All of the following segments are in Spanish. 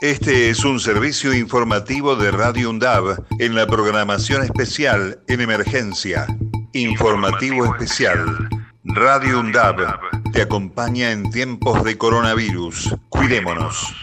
Este es un servicio informativo de Radio UNDAB en la programación especial en emergencia. Informativo especial. Radio UNDAB te acompaña en tiempos de coronavirus. Cuidémonos.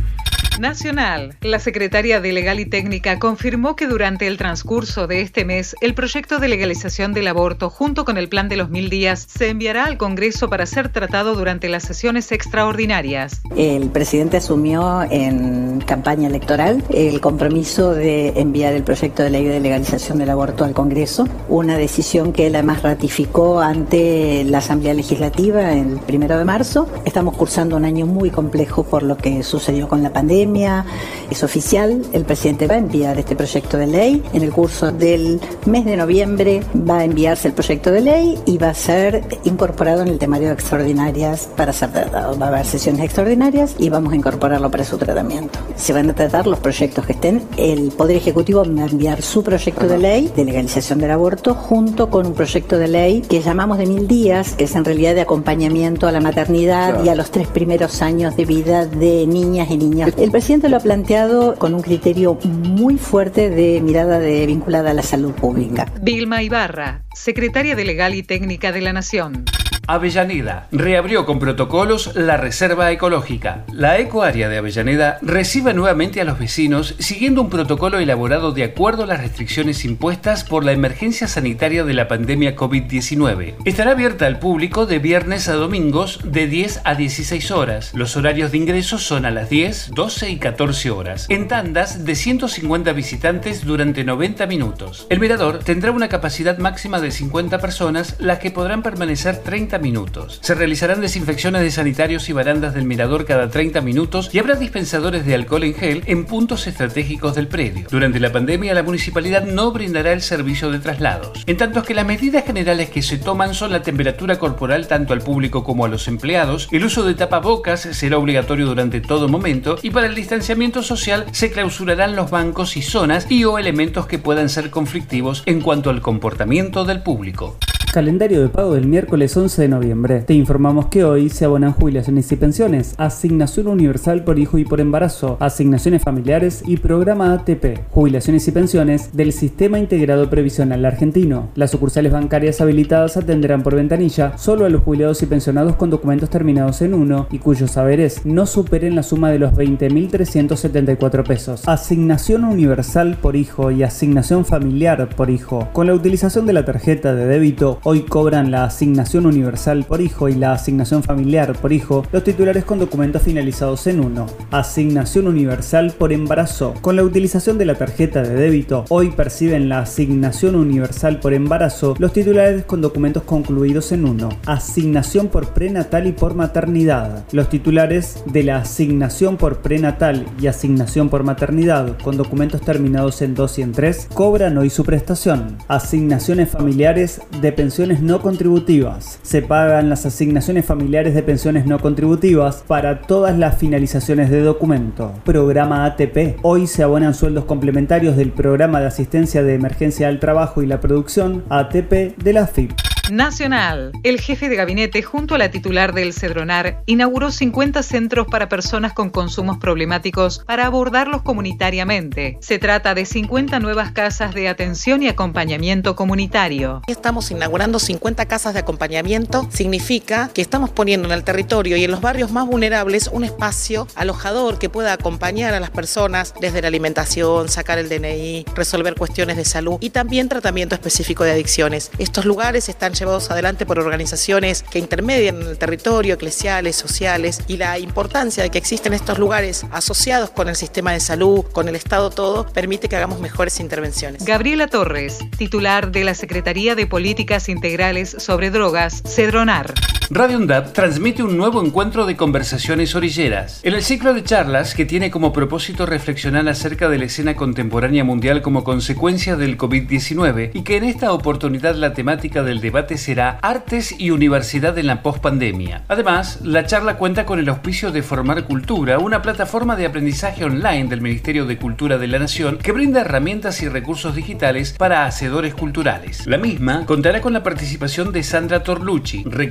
Nacional. La secretaria de Legal y Técnica confirmó que durante el transcurso de este mes, el proyecto de legalización del aborto, junto con el plan de los 1000 días, se enviará al Congreso para ser tratado durante las sesiones extraordinarias. El presidente asumió en campaña electoral el compromiso de enviar el proyecto de ley de legalización del aborto al Congreso, una decisión que él además ratificó ante la Asamblea Legislativa el 1 de marzo. Estamos cursando un año muy complejo por lo que sucedió con la pandemia. Es oficial, el presidente va a enviar este proyecto de ley. En el curso del mes de noviembre va a enviarse el proyecto de ley y va a ser incorporado en el temario de extraordinarias para ser tratado. Va a haber sesiones extraordinarias y vamos a incorporarlo para su tratamiento. Se van a tratar los proyectos que estén. El Poder Ejecutivo va a enviar su proyecto de ley de legalización del aborto junto con un proyecto de ley que llamamos de 1000 días, que es en realidad de acompañamiento a la maternidad y a los 3 primeros años de vida de niñas y niños. El presidente lo ha planteado con un criterio muy fuerte de mirada vinculada a la salud pública. Vilma Ibarra, secretaria de Legal y Técnica de la Nación. Avellaneda reabrió con protocolos la reserva ecológica. La ecoárea de Avellaneda recibe nuevamente a los vecinos siguiendo un protocolo elaborado de acuerdo a las restricciones impuestas por la emergencia sanitaria de la pandemia COVID-19. Estará abierta al público de viernes a domingos de 10 a 16 horas. Los horarios de ingreso son a las 10, 12 y 14 horas, en tandas de 150 visitantes durante 90 minutos. El mirador tendrá una capacidad máxima de 50 personas, las que podrán permanecer 30 minutos. Se realizarán desinfecciones de sanitarios y barandas del mirador cada 30 minutos y habrá dispensadores de alcohol en gel en puntos estratégicos del predio. Durante la pandemia, la municipalidad no brindará el servicio de traslados, en tanto que las medidas generales que se toman son la temperatura corporal tanto al público como a los empleados, el uso de tapabocas será obligatorio durante todo momento y para el distanciamiento social se clausurarán los bancos y zonas y o elementos que puedan ser conflictivos en cuanto al comportamiento del público. Calendario de pago del miércoles 11 de noviembre. Te informamos que hoy se abonan jubilaciones y pensiones, asignación universal por hijo y por embarazo, asignaciones familiares y programa ATP, jubilaciones y pensiones del Sistema Integrado Previsional Argentino. Las sucursales bancarias habilitadas atenderán por ventanilla solo a los jubilados y pensionados con documentos terminados en 1 y cuyos haberes no superen la suma de los 20.374 pesos. Asignación universal por hijo y asignación familiar por hijo. Con la utilización de la tarjeta de débito, hoy cobran la asignación universal por hijo y la asignación familiar por hijo los titulares con documentos finalizados en 1. Asignación universal por embarazo. Con la utilización de la tarjeta de débito, hoy perciben la asignación universal por embarazo los titulares con documentos concluidos en 1. Asignación por prenatal y por maternidad. Los titulares de la asignación por prenatal y asignación por maternidad con documentos terminados en 2 y en 3 cobran hoy su prestación. Asignaciones familiares de pensiones no contributivas. Se pagan las asignaciones familiares de pensiones no contributivas para todas las finalizaciones de documento. Programa ATP. Hoy se abonan sueldos complementarios del Programa de Asistencia de Emergencia al Trabajo y la Producción ATP de la AFIP. Nacional. El jefe de gabinete, junto a la titular del Cedronar, inauguró 50 centros para personas con consumos problemáticos para abordarlos comunitariamente. Se trata de 50 nuevas casas de atención y acompañamiento comunitario. Estamos inaugurando 50 casas de acompañamiento. Significa que estamos poniendo en el territorio y en los barrios más vulnerables un espacio alojador que pueda acompañar a las personas desde la alimentación, sacar el DNI, resolver cuestiones de salud y también tratamiento específico de adicciones. Estos lugares están llevados adelante por organizaciones que intermedian en el territorio, eclesiales, sociales, y la importancia de que existen estos lugares asociados con el sistema de salud, con el Estado todo, permite que hagamos mejores intervenciones. Gabriela Torres, titular de la Secretaría de Políticas Integrales sobre Drogas, Cedronar. Radio UNDAB transmite un nuevo encuentro de conversaciones orilleras. En el ciclo de charlas que tiene como propósito reflexionar acerca de la escena contemporánea mundial como consecuencia del COVID-19 y que en esta oportunidad la temática del debate será Artes y Universidad en la Postpandemia. Además, la charla cuenta con el auspicio de Formar Cultura, una plataforma de aprendizaje online del Ministerio de Cultura de la Nación que brinda herramientas y recursos digitales para hacedores culturales. La misma contará con la participación de Sandra Torlucci, rectora de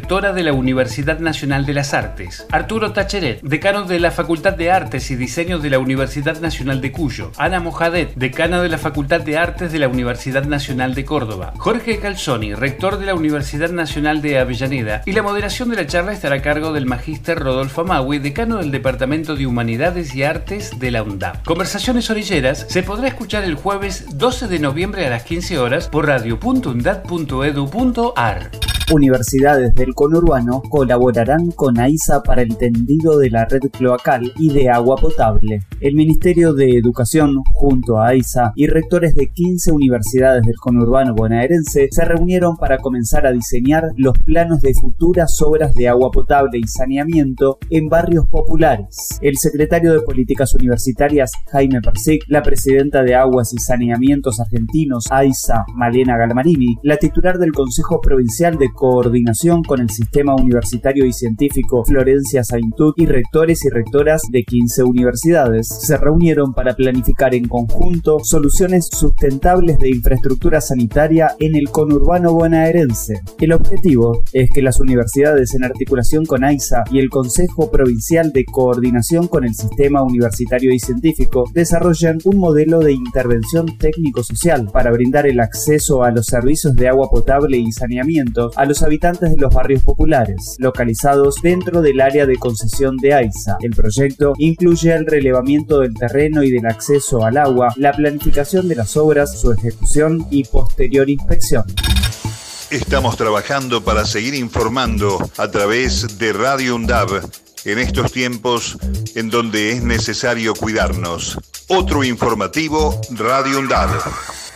la Universidad Nacional de las Artes. Arturo Tacheret, decano de la Facultad de Artes y Diseño de la Universidad Nacional de Cuyo. Ana Mojadet, decana de la Facultad de Artes de la Universidad Nacional de Córdoba. Jorge Calzoni, rector de la Universidad Nacional de Avellaneda. Y la moderación de la charla estará a cargo del magíster Rodolfo Amaui, decano del Departamento de Humanidades y Artes de la UNDAB. Conversaciones Orilleras se podrá escuchar el jueves 12 de noviembre a las 15 horas por radio.undad.edu.ar. Universidades del conurbano colaborarán con AISA para el tendido de la red cloacal y de agua potable. El Ministerio de Educación, junto a AISA y rectores de 15 universidades del conurbano bonaerense, se reunieron para comenzar a diseñar los planos de futuras obras de agua potable y saneamiento en barrios populares. El secretario de Políticas Universitarias, Jaime Persic, la presidenta de Aguas y Saneamientos Argentinos, AISA, Malena Galmarini, la titular del Consejo Provincial de Coordinación con el Sistema Universitario y Científico, Florencia Saintut, y rectores y rectoras de 15 universidades se reunieron para planificar en conjunto soluciones sustentables de infraestructura sanitaria en el conurbano bonaerense. El objetivo es que las universidades, en articulación con AISA y el Consejo Provincial de Coordinación con el Sistema Universitario y Científico, desarrollen un modelo de intervención técnico-social para brindar el acceso a los servicios de agua potable y saneamiento a los habitantes de los barrios populares, localizados dentro del área de concesión de AISA. El proyecto incluye el relevamiento del terreno y del acceso al agua, la planificación de las obras, su ejecución y posterior inspección. Estamos trabajando para seguir informando a través de Radio UNDAB en estos tiempos en donde es necesario cuidarnos. Otro informativo, Radio UNDAB.